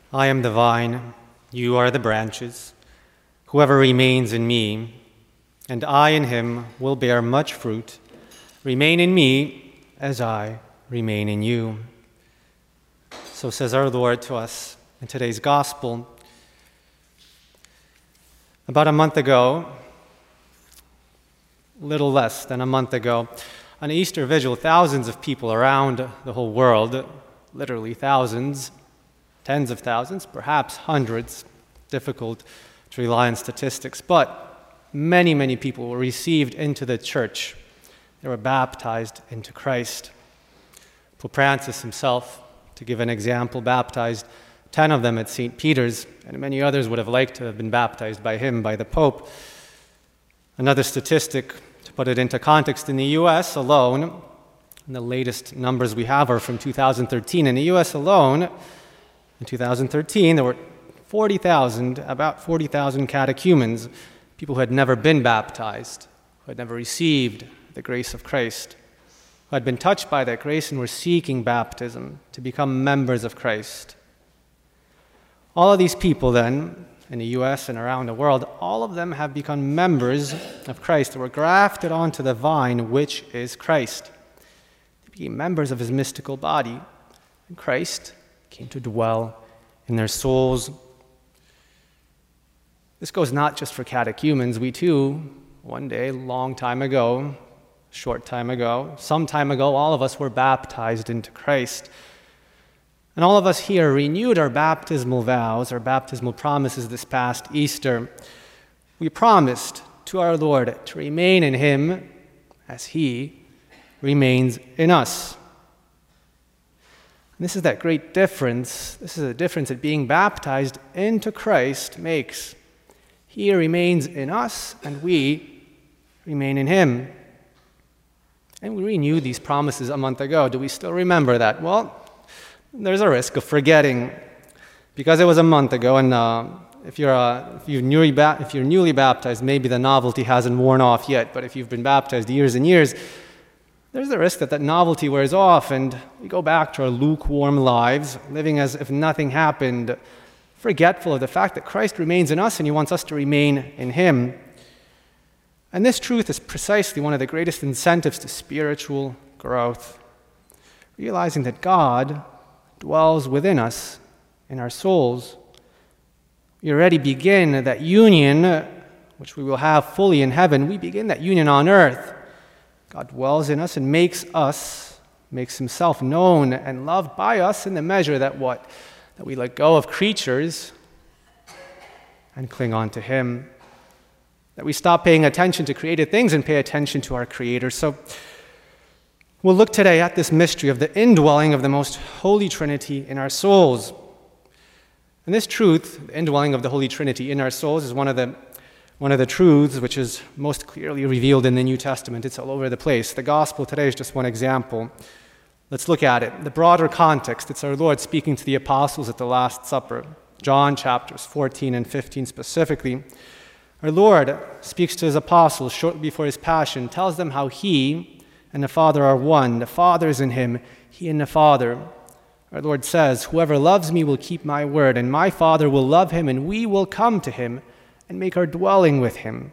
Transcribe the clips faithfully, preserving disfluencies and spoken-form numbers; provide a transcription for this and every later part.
I am the vine, you are the branches. Whoever remains in me, and I in him, will bear much fruit. Remain in me as I remain in you. So says our Lord to us in today's gospel. About a month ago, little less than a month ago, on Easter Vigil, thousands of people around the whole world, literally thousands, tens of thousands, perhaps hundreds, difficult to rely on statistics, but many, many people were received into the church. They were baptized into Christ. Pope Francis himself, to give an example, baptized ten of them at Saint Peter's, and many others would have liked to have been baptized by him, by the Pope. Another statistic, to put it into context, in the U S alone, and the latest numbers we have are from two thousand thirteen. In the U S alone, in two thousand thirteen, there were forty thousand, about forty thousand catechumens, people who had never been baptized, who had never received the grace of Christ, who had been touched by that grace and were seeking baptism to become members of Christ. All of these people then, in the U S and around the world, all of them have become members of Christ. They were grafted onto the vine, which is Christ. They became members of his mystical body, and Christ came to dwell in their souls. This goes not just for catechumens. We too, one day, long time ago, short time ago, some time ago, all of us were baptized into Christ. And all of us here renewed our baptismal vows, our baptismal promises this past Easter. We promised to our Lord to remain in him as he remains in us. And this is that great difference. This is a difference that being baptized into Christ makes. He remains in us, and we remain in him. And we renewed these promises a month ago. Do we still remember that? Well, there's a risk of forgetting, because it was a month ago, and uh, if you're uh, if you're newly ba- if you're newly baptized, maybe the novelty hasn't worn off yet. But if you've been baptized years and years, there's the risk that that novelty wears off and we go back to our lukewarm lives, living as if nothing happened, forgetful of the fact that Christ remains in us and he wants us to remain in him. And this truth is precisely one of the greatest incentives to spiritual growth, realizing that God dwells within us, in our souls. We already begin that union, which we will have fully in heaven. We begin that union on earth. God dwells in us and makes us, makes himself known and loved by us in the measure that what? That we let go of creatures and cling on to him. That we stop paying attention to created things and pay attention to our Creator. So we'll look today at this mystery of the indwelling of the most Holy Trinity in our souls. And this truth, the indwelling of the Holy Trinity in our souls, is one of the One of the truths which is most clearly revealed in the New Testament. It's all over the place. The gospel today is just one example. Let's look at it. The broader context, it's our Lord speaking to the apostles at the Last Supper. John chapters fourteen and fifteen specifically. Our Lord speaks to his apostles shortly before his passion, tells them how he and the Father are one. The Father is in him, he in the Father. Our Lord says, "Whoever loves me will keep my word, and my Father will love him, and we will come to him and make our dwelling with him."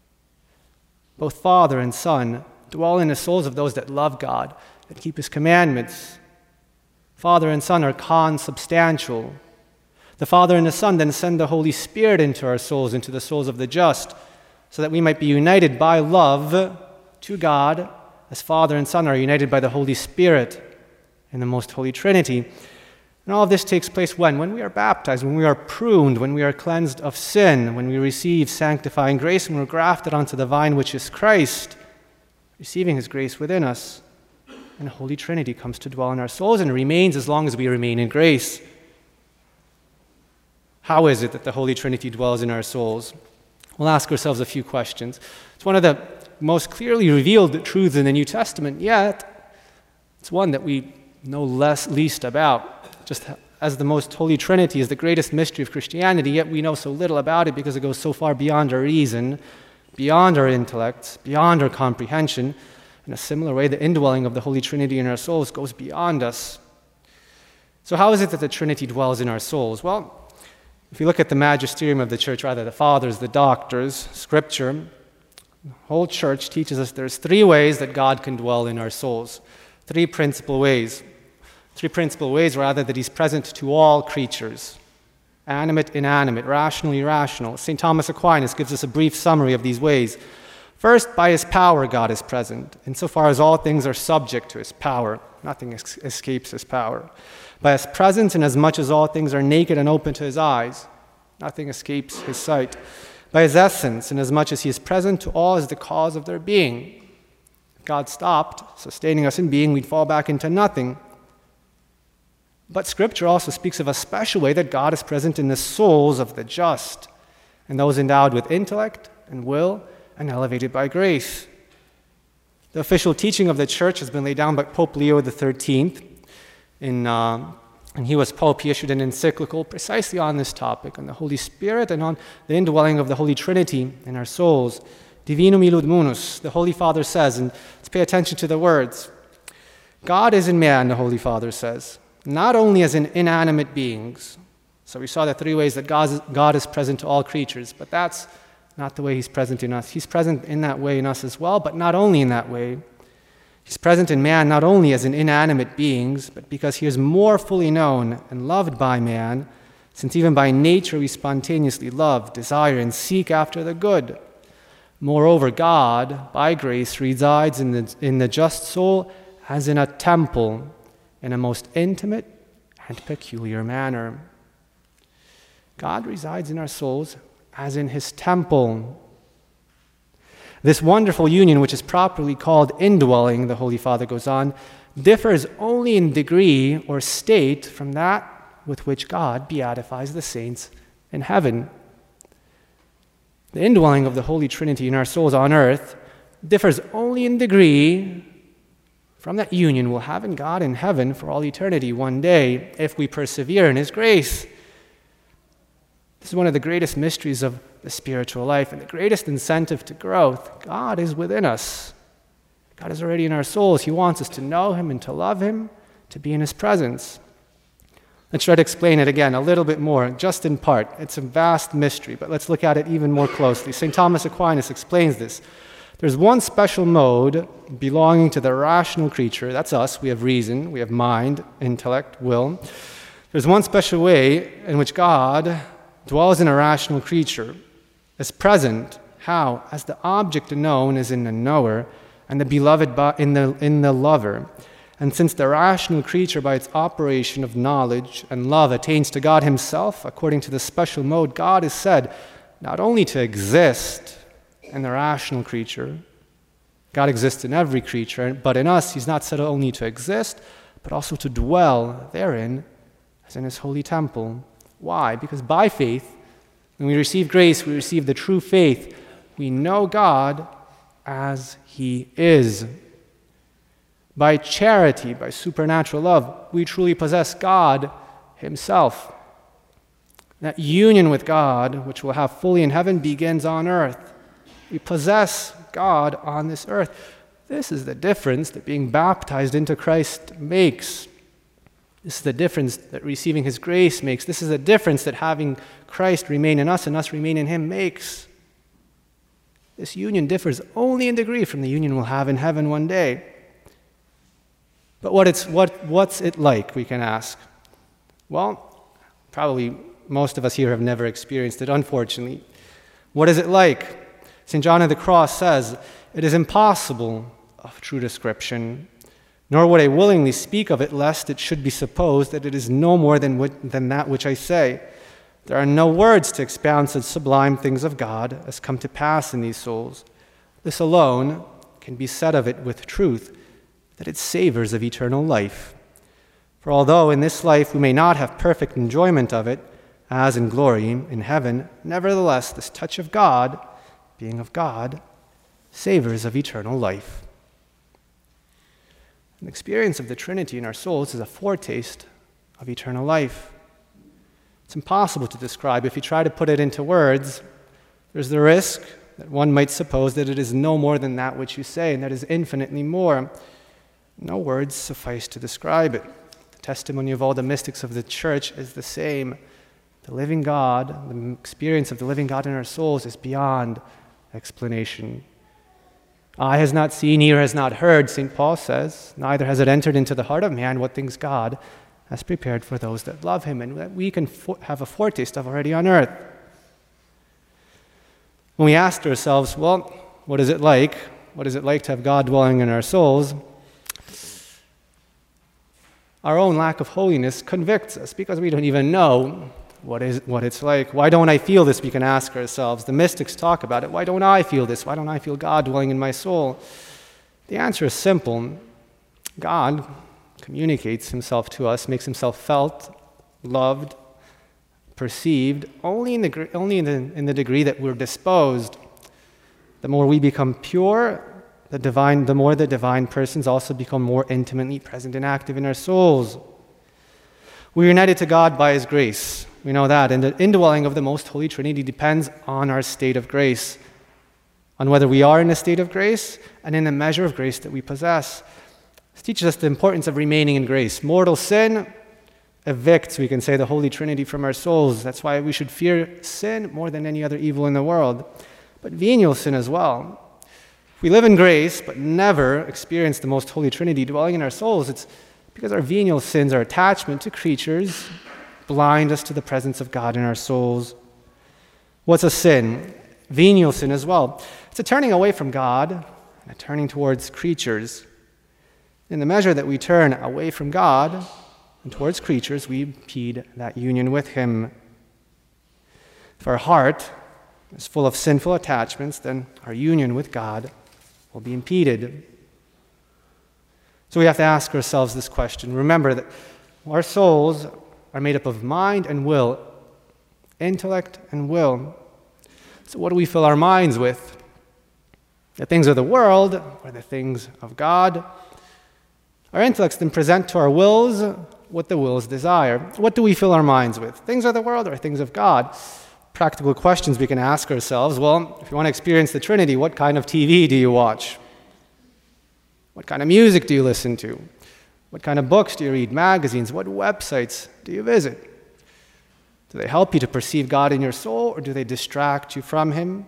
Both Father and Son dwell in the souls of those that love God, that keep his commandments. Father and Son are consubstantial. The Father and the Son then send the Holy Spirit into our souls, into the souls of the just, so that we might be united by love to God, as Father and Son are united by the Holy Spirit in the most Holy Trinity. And all of this takes place when? When we are baptized, when we are pruned, when we are cleansed of sin, when we receive sanctifying grace, and we're grafted onto the vine which is Christ, receiving his grace within us. And the Holy Trinity comes to dwell in our souls and remains as long as we remain in grace. How is it that the Holy Trinity dwells in our souls? We'll ask ourselves a few questions. It's one of the most clearly revealed truths in the New Testament, yet it's one that we know less least about. Just as the most Holy Trinity is the greatest mystery of Christianity, yet we know so little about it because it goes so far beyond our reason, beyond our intellect, beyond our comprehension. In a similar way, the indwelling of the Holy Trinity in our souls goes beyond us. So how is it that the Trinity dwells in our souls? Well, if you look at the magisterium of the church, rather the fathers, the doctors, Scripture, the whole church teaches us there's three ways that God can dwell in our souls. Three principal ways. Three principal ways, rather, that he's present to all creatures. Animate, inanimate, rational, irrational. Saint Thomas Aquinas gives us a brief summary of these ways. First, by his power, God is present, insofar as all things are subject to his power. Nothing es- escapes his power. By his presence, inasmuch as all things are naked and open to his eyes, nothing escapes his sight. By his essence, inasmuch as he is present to all as the cause of their being. If God stopped sustaining us in being, we'd fall back into nothing. But Scripture also speaks of a special way that God is present in the souls of the just, and those endowed with intellect and will and elevated by grace. The official teaching of the church has been laid down by Pope Leo the thirteenth. In, uh, and he was Pope, he issued an encyclical precisely on this topic, on the Holy Spirit and on the indwelling of the Holy Trinity in our souls. Divinum illud munus, the Holy Father says, and let's pay attention to the words. God is in man, the Holy Father says, not only as in inanimate beings. So we saw the three ways that God is, God is present to all creatures, but that's not the way he's present in us. He's present in that way in us as well, but not only in that way. He's present in man not only as in inanimate beings, but because he is more fully known and loved by man, since even by nature we spontaneously love, desire, and seek after the good. Moreover, God, by grace, resides in the, in the just soul as in a temple, in a most intimate and peculiar manner. God resides in our souls as in his temple. This wonderful union, which is properly called indwelling, the Holy Father goes on, differs only in degree or state from that with which God beatifies the saints in heaven. The indwelling of the Holy Trinity in our souls on earth differs only in degree from that union we'll have in God in heaven for all eternity one day, if we persevere in his grace. This is one of the greatest mysteries of the spiritual life and the greatest incentive to growth. God is within us. God is already in our souls. He wants us to know him and to love him, to be in his presence. Let's try to explain it again a little bit more, just in part. It's a vast mystery, but let's look at it even more closely. Saint Thomas Aquinas explains this. There's one special mode belonging to the rational creature. That's us. We have reason, we have mind, intellect, will. There's one special way in which God dwells in a rational creature, is present. How? As the object known is in the knower, and the beloved in the, in the lover. And since the rational creature, by its operation of knowledge and love, attains to God himself, according to the special mode, God is said not only to exist in the rational creature, God exists in every creature, but in us, he's not said only to exist, but also to dwell therein, as in his holy temple. Why? Because by faith, when we receive grace, we receive the true faith. We know God as he is. By charity, by supernatural love, we truly possess God himself. That union with God, which we'll have fully in heaven, begins on earth. We possess God on this earth. This is the difference that being baptized into Christ makes. This is the difference that receiving his grace makes. This is the difference that having Christ remain in us and us remain in him makes. This union differs only in degree from the union we'll have in heaven one day. But what it's, what, what's it like, we can ask? Well, probably most of us here have never experienced it, unfortunately. What is it like? Saint John of the Cross says, "It is impossible of true description, nor would I willingly speak of it, lest it should be supposed that it is no more than, what, than that which I say. There are no words to expound such sublime things of God as come to pass in these souls. This alone can be said of it with truth, that it savors of eternal life. For although in this life we may not have perfect enjoyment of it, as in glory in heaven, nevertheless this touch of God, being of God, savors of eternal life." An experience of the Trinity in our souls is a foretaste of eternal life. It's impossible to describe. If you try to put it into words, there's the risk that one might suppose that it is no more than that which you say, and that is infinitely more. No words suffice to describe it. testimony of all the mystics of the church is the same. The living God, the experience of the living God in our souls is beyond explanation. Eye has not seen, ear has not heard, Saint Paul says, neither has it entered into the heart of man what things God has prepared for those that love him, and that we can fo- have a foretaste of already on earth. When we ask ourselves, well, what is it like? What is it like to have God dwelling in our souls? Our own lack of holiness convicts us because we don't even know what is what it's like. Why don't I feel this? We can ask ourselves. The mystics talk about it. Why don't I feel this? Why don't I feel God dwelling in my soul? The answer is simple. God communicates himself to us, makes himself felt, loved, perceived, only in the only in the, in the degree that we're disposed. The more we become pure, the divine, the more the divine persons also become more intimately present and active in our souls. We're united to God by his grace. We know that. And the indwelling of the Most Holy Trinity depends on our state of grace, on whether we are in a state of grace and in the measure of grace that we possess. This teaches us the importance of remaining in grace. Mortal sin evicts, we can say, the Holy Trinity from our souls. That's why we should fear sin more than any other evil in the world. But venial sin as well. If we live in grace but never experience the Most Holy Trinity dwelling in our souls, it's because our venial sins, our attachment to creatures, blind us to the presence of God in our souls. What's a sin? Venial sin as well. It's a turning away from God and a turning towards creatures. In the measure that we turn away from God and towards creatures, we impede that union with him. If our heart is full of sinful attachments, then our union with God will be impeded. So we have to ask ourselves this question. Remember that our souls are made up of mind and will, intellect and will. So what do we fill our minds with? The things of the world or the things of God? Our intellects then present to our wills what the wills desire. What do we fill our minds with? Things of the world or things of God? Practical questions we can ask ourselves. Well, if you want to experience the Trinity, what kind of T V do you watch? What kind of music do you listen to? What kind of books do you read? Magazines? What websites do you visit? Do they help you to perceive God in your soul, or do they distract you from him?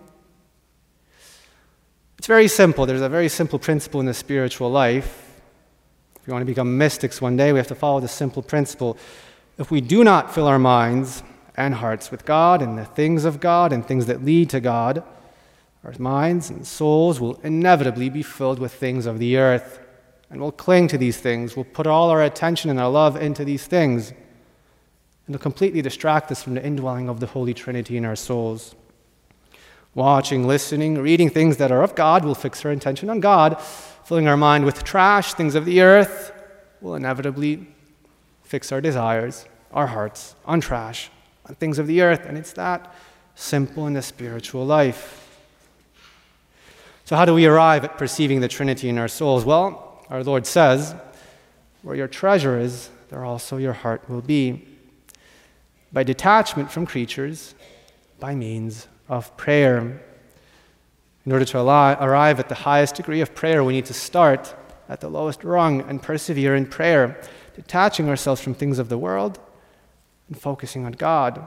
It's very simple. There's a very simple principle in the spiritual life. If we want to become mystics one day, we have to follow this simple principle. If we do not fill our minds and hearts with God and the things of God and things that lead to God, our minds and souls will inevitably be filled with things of the earth. And we'll cling to these things. We'll put all our attention and our love into these things. And it'll completely distract us from the indwelling of the Holy Trinity in our souls. Watching, listening, reading things that are of God will fix our attention on God. Filling our mind with trash, things of the earth, will inevitably fix our desires, our hearts, on trash, on things of the earth. And it's that simple in the spiritual life. So how do we arrive at perceiving the Trinity in our souls? Well, our Lord says, where your treasure is, there also your heart will be. By detachment from creatures, by means of prayer. In order to arrive at the highest degree of prayer, we need to start at the lowest rung and persevere in prayer, detaching ourselves from things of the world and focusing on God.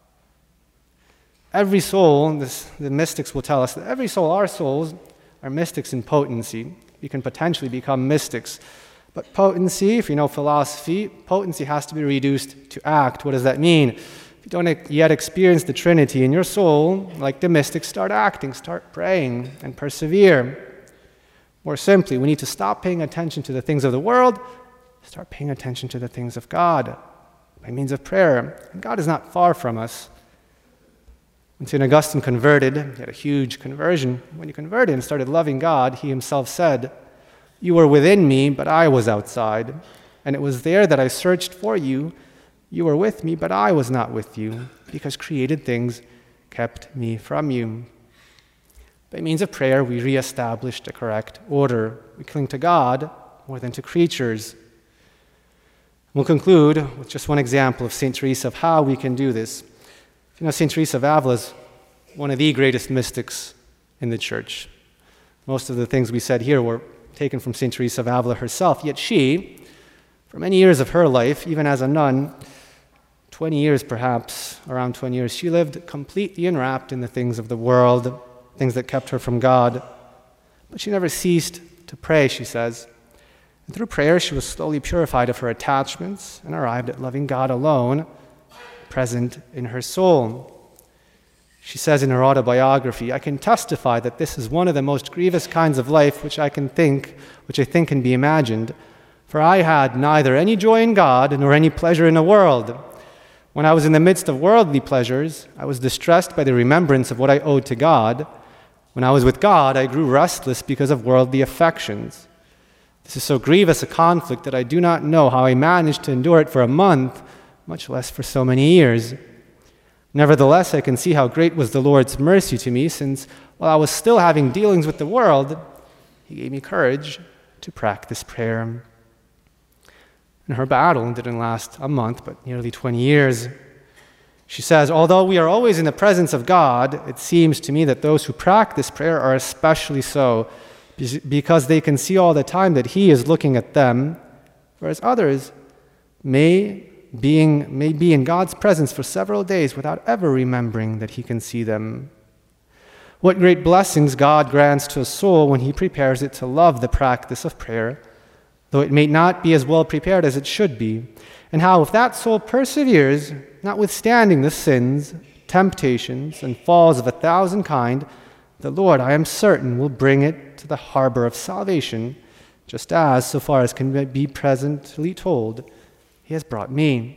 Every soul, this, the mystics will tell us that every soul, our souls, are mystics in potency. We can potentially become mystics. But potency, if you know philosophy, potency has to be reduced to act. What does that mean? If you don't yet experience the Trinity in your soul, like the mystics, start acting, start praying, and persevere. More simply, we need to stop paying attention to the things of the world, start paying attention to the things of God by means of prayer. And God is not far from us. When Saint Augustine converted, he had a huge conversion. When he converted and started loving God, he himself said, "You were within me, but I was outside. And it was there that I searched for you. You were with me, but I was not with you, because created things kept me from you." By means of prayer, we reestablish the correct order. We cling to God more than to creatures. We'll conclude with just one example of Saint Teresa of how we can do this. You know, Saint Teresa of Avila is one of the greatest mystics in the church. Most of the things we said here were taken from Saint Teresa of Avila herself, yet she, For many years of her life, even as a nun, twenty years perhaps, around twenty years, she lived completely enwrapped in the things of the world, things that kept her from God. But she never ceased to pray, she says. And through prayer, she was slowly purified of her attachments and arrived at loving God alone, present in her soul. She says in her autobiography, "I can testify that this is one of the most grievous kinds of life which I can think, which I think can be imagined. For I had neither any joy in God nor any pleasure in the world. When I was in the midst of worldly pleasures, I was distressed by the remembrance of what I owed to God. When I was with God, I grew restless because of worldly affections. This is so grievous a conflict that I do not know how I managed to endure it for a month, much less for so many years. Nevertheless, I can see how great was the Lord's mercy to me, since while I was still having dealings with the world, He gave me courage to practice prayer." And her battle didn't last a month, but nearly twenty years. She says, "Although we are always in the presence of God, it seems to me that those who practice prayer are especially so, because they can see all the time that He is looking at them, whereas others may being may be in God's presence for several days without ever remembering that He can see them. What great blessings God grants to a soul when He prepares it to love the practice of prayer, though it may not be as well prepared as it should be, and how if that soul perseveres, notwithstanding the sins, temptations, and falls of a thousand kind, the Lord, I am certain, will bring it to the harbor of salvation, just as, so far as can be presently told, He has brought me."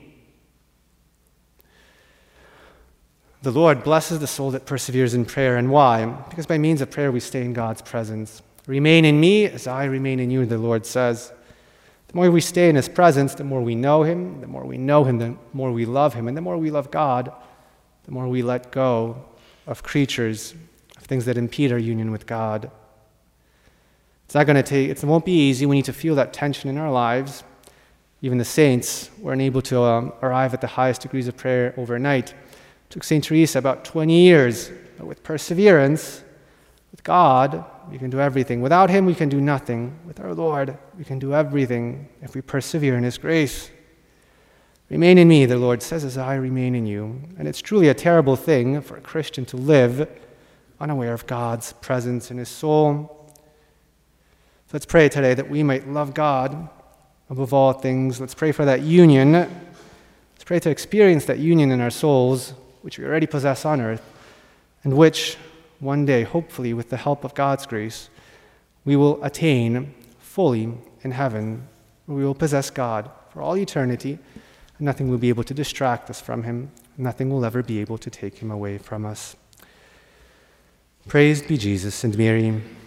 The Lord blesses the soul that perseveres in prayer. And why? Because by means of prayer we stay in God's presence. "Remain in me as I remain in you," the Lord says. The more we stay in His presence, the more we know Him. The more we know Him, the more we love Him. And the more we love God, the more we let go of creatures, of things that impede our union with God. It's not going to take, it won't be easy. We need to feel that tension in our lives. Even the saints weren't able to um, arrive at the highest degrees of prayer overnight. It took Saint Teresa about twenty years, but with perseverance, with God, we can do everything. Without Him, we can do nothing. With our Lord, we can do everything if we persevere in His grace. "Remain in me," the Lord says, "as I remain in you." And it's truly a terrible thing for a Christian to live unaware of God's presence in his soul. So let's pray today that we might love God above all things. Let's pray for that union. Let's pray to experience that union in our souls, which we already possess on earth, and which one day, hopefully, with the help of God's grace, we will attain fully in heaven, where we will possess God for all eternity, and nothing will be able to distract us from Him. Nothing will ever be able to take Him away from us. Praised be Jesus and Mary.